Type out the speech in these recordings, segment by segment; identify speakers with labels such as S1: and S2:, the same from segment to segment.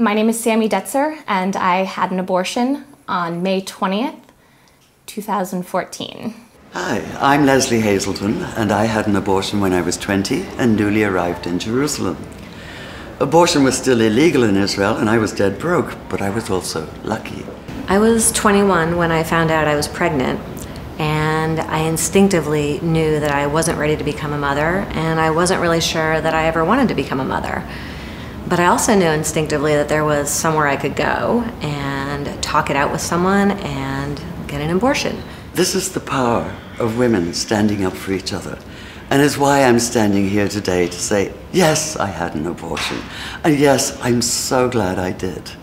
S1: My name is Sammy Detzer, and I had an abortion on May 20th, 2014.
S2: Hi, I'm Leslie Hazelton, and I had an abortion when I was 20 and newly arrived in Jerusalem. Abortion was still illegal in Israel, and I was dead broke, but I was also lucky.
S3: I was 21 when I found out I was pregnant, and I instinctively knew that I wasn't ready to become a mother, and I wasn't really sure that I ever wanted to become a mother. But I also knew instinctively that there was somewhere I could go and talk it out with someone and get an abortion.
S2: This is the power of women standing up for each other, and is why I'm standing here today to say, yes, I had an abortion, and yes, I'm so glad I did.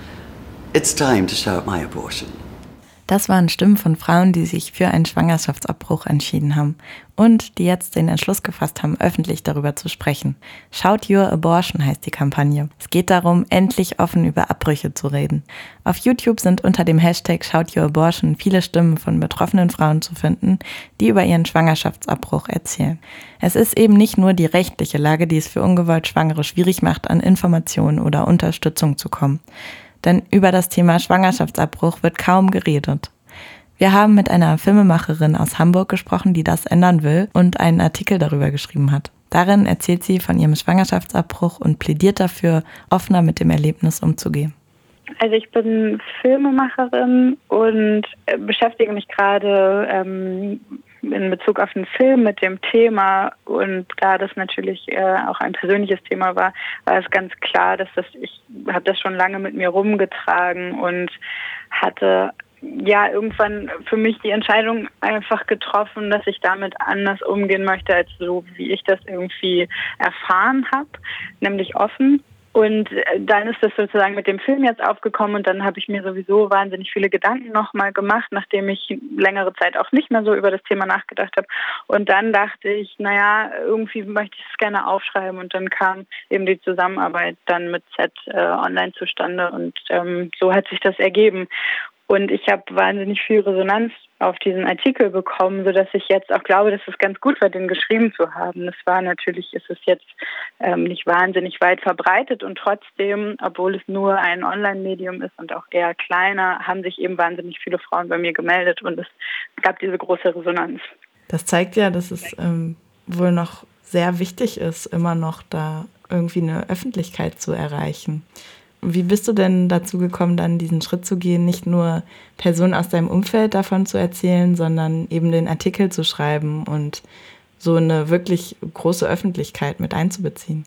S2: It's time to shout my abortion.
S4: Das waren Stimmen von Frauen, die sich für einen Schwangerschaftsabbruch entschieden haben und die jetzt den Entschluss gefasst haben, öffentlich darüber zu sprechen. Shout Your Abortion heißt die Kampagne. Es geht darum, endlich offen über Abbrüche zu reden. Auf YouTube sind unter dem Hashtag Shout Your Abortion viele Stimmen von betroffenen Frauen zu finden, die über ihren Schwangerschaftsabbruch erzählen. Es ist eben nicht nur die rechtliche Lage, die es für ungewollt Schwangere schwierig macht, an Informationen oder Unterstützung zu kommen. Denn über das Thema Schwangerschaftsabbruch wird kaum geredet. Wir haben mit einer Filmemacherin aus Hamburg gesprochen, die das ändern will und einen Artikel darüber geschrieben hat. Darin erzählt sie von ihrem Schwangerschaftsabbruch und plädiert dafür, offener mit dem Erlebnis umzugehen.
S5: Also ich bin Filmemacherin und beschäftige mich gerade in Bezug auf den Film mit dem Thema, und da das natürlich auch ein persönliches Thema war, war es ganz klar, dass ich habe das schon lange mit mir rumgetragen und hatte irgendwann für mich die Entscheidung einfach getroffen, dass ich damit anders umgehen möchte, als so wie ich das irgendwie erfahren habe, nämlich offen. Und dann ist das sozusagen mit dem Film jetzt aufgekommen, und dann habe ich mir sowieso wahnsinnig viele Gedanken nochmal gemacht, nachdem ich längere Zeit auch nicht mehr so über das Thema nachgedacht habe. Und dann dachte ich, irgendwie möchte ich es gerne aufschreiben, und dann kam eben die Zusammenarbeit dann mit Z Online zustande, und so hat sich das ergeben. Und ich habe wahnsinnig viel Resonanz auf diesen Artikel bekommen, sodass ich jetzt auch glaube, dass es ganz gut war, den geschrieben zu haben. Ist es jetzt nicht wahnsinnig weit verbreitet, und trotzdem, obwohl es nur ein Online-Medium ist und auch eher kleiner, haben sich eben wahnsinnig viele Frauen bei mir gemeldet, und es gab diese große Resonanz.
S4: Das zeigt ja, dass es wohl noch sehr wichtig ist, immer noch da irgendwie eine Öffentlichkeit zu erreichen. Wie bist du denn dazu gekommen, dann diesen Schritt zu gehen, nicht nur Personen aus deinem Umfeld davon zu erzählen, sondern eben den Artikel zu schreiben und so eine wirklich große Öffentlichkeit mit einzubeziehen?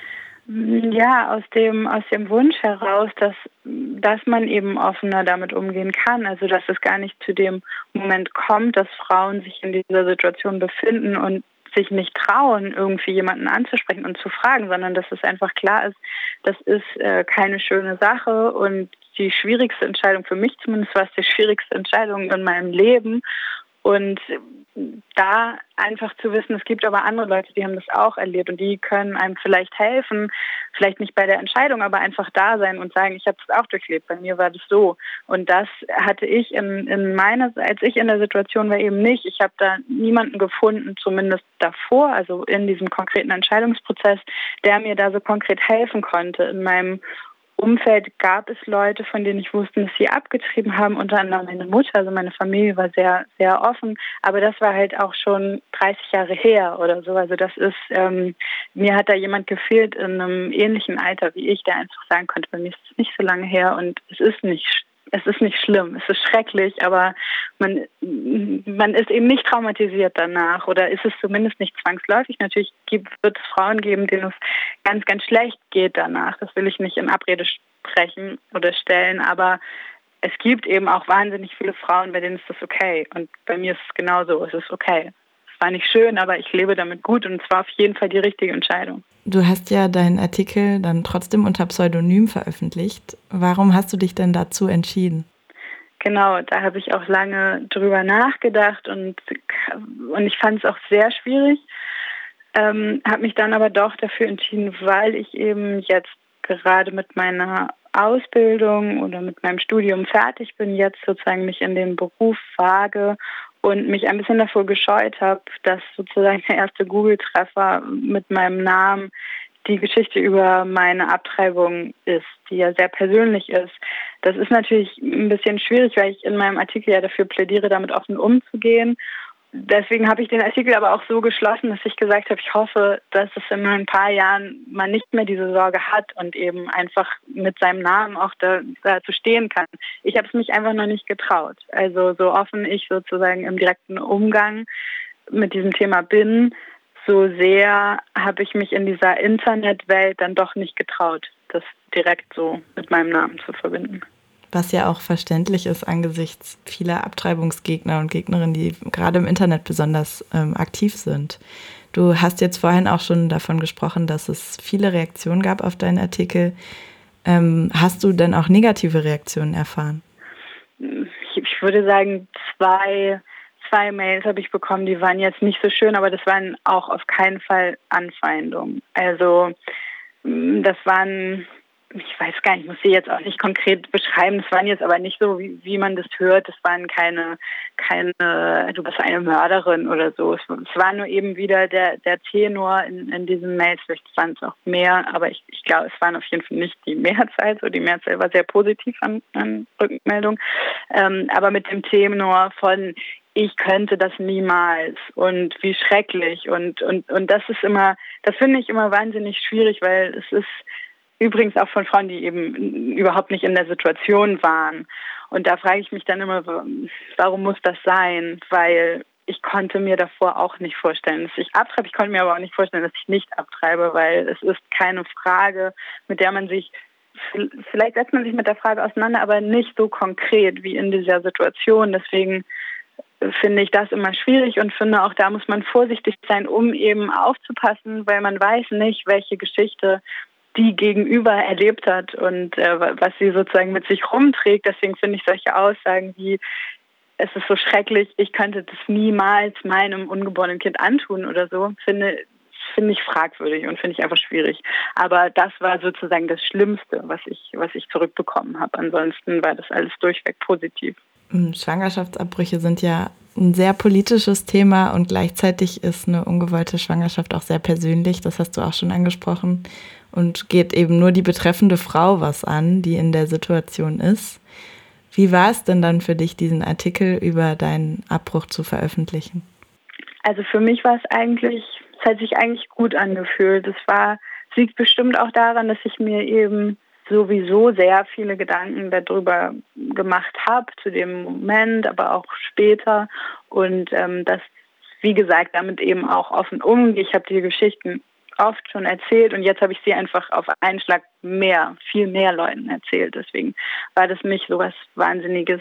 S5: Ja, aus dem Wunsch heraus, dass man eben offener damit umgehen kann, also dass es gar nicht zu dem Moment kommt, dass Frauen sich in dieser Situation befinden und sich nicht trauen, irgendwie jemanden anzusprechen und zu fragen, sondern dass es einfach klar ist, das ist keine schöne Sache, und die schwierigste Entscheidung, für mich zumindest war es die schwierigste Entscheidung in meinem Leben. Und da einfach zu wissen, es gibt aber andere Leute, die haben das auch erlebt, und die können einem vielleicht helfen, vielleicht nicht bei der Entscheidung, aber einfach da sein und sagen, ich habe das auch durchlebt, bei mir war das so. Und das hatte ich als ich in der Situation war, eben nicht. Ich habe da niemanden gefunden, zumindest davor, also in diesem konkreten Entscheidungsprozess, der mir da so konkret helfen konnte. In meinem Umfeld gab es Leute, von denen ich wusste, dass sie abgetrieben haben, unter anderem meine Mutter, also meine Familie war sehr, sehr offen, aber das war halt auch schon 30 Jahre her oder so, also das ist, mir hat da jemand gefehlt in einem ähnlichen Alter wie ich, der einfach sagen konnte, bei mir ist es nicht so lange her, und es ist nicht schlimm, es ist schrecklich, aber man ist eben nicht traumatisiert danach, oder ist es zumindest nicht zwangsläufig. Natürlich wird es Frauen geben, denen es ganz, ganz schlecht geht danach. Das will ich nicht in Abrede sprechen oder stellen, aber es gibt eben auch wahnsinnig viele Frauen, bei denen ist das okay. Und bei mir ist es genauso, es ist okay. Es war nicht schön, aber ich lebe damit gut, und es war auf jeden Fall die richtige Entscheidung.
S4: Du hast ja deinen Artikel dann trotzdem unter Pseudonym veröffentlicht. Warum hast du dich denn dazu entschieden?
S5: Genau, da habe ich auch lange drüber nachgedacht, und ich fand es auch sehr schwierig. Habe mich dann aber doch dafür entschieden, weil ich eben jetzt gerade mit meiner Ausbildung oder mit meinem Studium fertig bin, jetzt sozusagen mich in den Beruf wage und mich ein bisschen davor gescheut habe, dass sozusagen der erste Google-Treffer mit meinem Namen die Geschichte über meine Abtreibung ist, die ja sehr persönlich ist. Das ist natürlich ein bisschen schwierig, weil ich in meinem Artikel ja dafür plädiere, damit offen umzugehen. Deswegen habe ich den Artikel aber auch so geschlossen, dass ich gesagt habe, ich hoffe, dass es in ein paar Jahren man nicht mehr diese Sorge hat und eben einfach mit seinem Namen auch dazu stehen kann. Ich habe es mich einfach noch nicht getraut. Also so offen ich sozusagen im direkten Umgang mit diesem Thema bin, so sehr habe ich mich in dieser Internetwelt dann doch nicht getraut, das direkt so mit meinem Namen zu verbinden.
S4: Was ja auch verständlich ist angesichts vieler Abtreibungsgegner und Gegnerinnen, die gerade im Internet besonders aktiv sind. Du hast jetzt vorhin auch schon davon gesprochen, dass es viele Reaktionen gab auf deinen Artikel. Hast du denn auch negative Reaktionen erfahren?
S5: Ich würde sagen, zwei Mails habe ich bekommen, die waren jetzt nicht so schön, aber das waren auch auf keinen Fall Anfeindungen. Also das waren, ich weiß gar nicht, ich muss sie jetzt auch nicht konkret beschreiben, das waren jetzt aber nicht so, wie man das hört, das waren keine, du bist eine Mörderin oder so. Es war nur eben wieder der Tenor in diesen Mails, vielleicht waren es auch mehr, aber ich glaube, es waren auf jeden Fall nicht die Mehrzahl, so die Mehrzahl war sehr positiv an Rückmeldung, aber mit dem Tenor von ich könnte das niemals und wie schrecklich und das ist immer, das finde ich immer wahnsinnig schwierig, weil es ist übrigens auch von Frauen, die eben überhaupt nicht in der Situation waren. Und da frage ich mich dann immer, warum muss das sein? Weil ich konnte mir davor auch nicht vorstellen, dass ich abtreibe. Ich konnte mir aber auch nicht vorstellen, dass ich nicht abtreibe, weil es ist keine Frage, mit der man sich, vielleicht setzt man sich mit der Frage auseinander, aber nicht so konkret wie in dieser Situation. Deswegen finde ich das immer schwierig und finde auch, da muss man vorsichtig sein, um eben aufzupassen, weil man weiß nicht, welche Geschichte die Gegenüber erlebt hat und was sie sozusagen mit sich rumträgt. Deswegen finde ich solche Aussagen wie, es ist so schrecklich, ich könnte das niemals meinem ungeborenen Kind antun oder so, finde ich fragwürdig und finde ich einfach schwierig. Aber das war sozusagen das Schlimmste, was ich zurückbekommen habe. Ansonsten war das alles durchweg positiv.
S4: Schwangerschaftsabbrüche sind ja ein sehr politisches Thema und gleichzeitig ist eine ungewollte Schwangerschaft auch sehr persönlich, das hast du auch schon angesprochen, und geht eben nur die betreffende Frau was an, die in der Situation ist. Wie war es denn dann für dich, diesen Artikel über deinen Abbruch zu veröffentlichen?
S5: Also für mich war es hat sich eigentlich gut angefühlt. Es liegt bestimmt auch daran, dass ich mir eben sowieso sehr viele Gedanken darüber gemacht habe, zu dem Moment, aber auch später. Und das, wie gesagt, damit eben auch offen umgehe. Ich habe die Geschichten oft schon erzählt und jetzt habe ich sie einfach auf einen Schlag viel mehr Leuten erzählt. Deswegen war das nicht so was wahnsinnig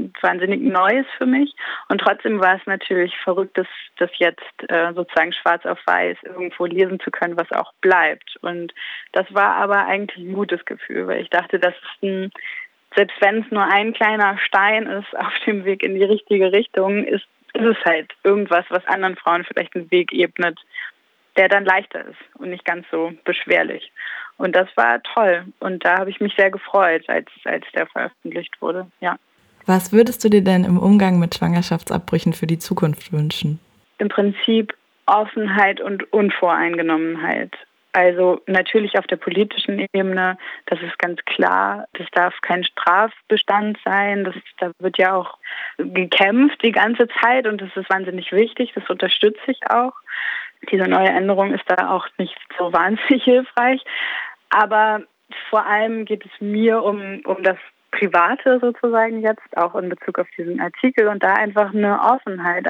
S5: Neues für mich. Und trotzdem war es natürlich verrückt, das jetzt sozusagen schwarz auf weiß irgendwo lesen zu können, was auch bleibt. Und das war aber eigentlich ein gutes Gefühl, weil ich dachte, das ist selbst wenn es nur ein kleiner Stein ist auf dem Weg in die richtige Richtung, ist es halt irgendwas, was anderen Frauen vielleicht einen Weg ebnet, der dann leichter ist und nicht ganz so beschwerlich. Und das war toll. Und da habe ich mich sehr gefreut, als der veröffentlicht wurde. Ja.
S4: Was würdest du dir denn im Umgang mit Schwangerschaftsabbrüchen für die Zukunft wünschen?
S5: Im Prinzip Offenheit und Unvoreingenommenheit. Also natürlich auf der politischen Ebene, das ist ganz klar, das darf kein Strafbestand sein, da wird ja auch gekämpft die ganze Zeit und das ist wahnsinnig wichtig, das unterstütze ich auch. Diese neue Änderung ist da auch nicht so wahnsinnig hilfreich, aber vor allem geht es mir um das Private sozusagen jetzt, auch in Bezug auf diesen Artikel und da einfach eine Offenheit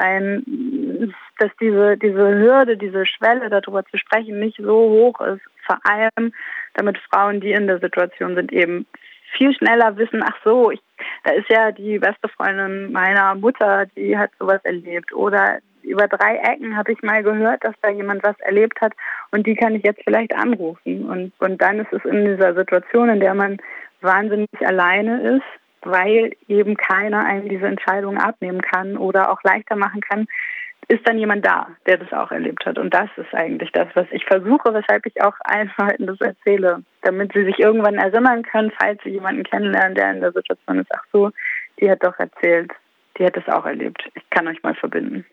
S5: dass diese Hürde, diese Schwelle darüber zu sprechen nicht so hoch ist, vor allem damit Frauen, die in der Situation sind, eben viel schneller wissen, ach so, da ist ja die beste Freundin meiner Mutter, die hat sowas erlebt oder über 3 Ecken habe ich mal gehört, dass da jemand was erlebt hat und die kann ich jetzt vielleicht anrufen. Und dann ist es in dieser Situation, in der man wahnsinnig alleine ist, weil eben keiner einem diese Entscheidung abnehmen kann oder auch leichter machen kann, ist dann jemand da, der das auch erlebt hat. Und das ist eigentlich das, was ich versuche, weshalb ich auch allen Leuten das erzähle, damit sie sich irgendwann erinnern können, falls sie jemanden kennenlernen, der in der Situation ist, ach so, die hat doch erzählt, die hat es auch erlebt. Ich kann euch mal verbinden.